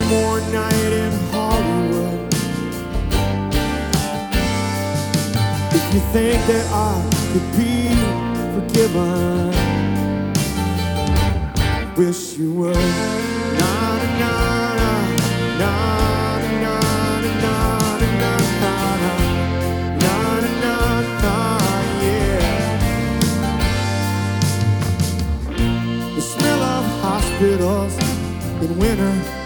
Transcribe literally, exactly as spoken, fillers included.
more night in Hollywood. If you think that I could be forgiven, wish you would. Na na na na na na na na na na na na, yeah. The smell of hospitals in winter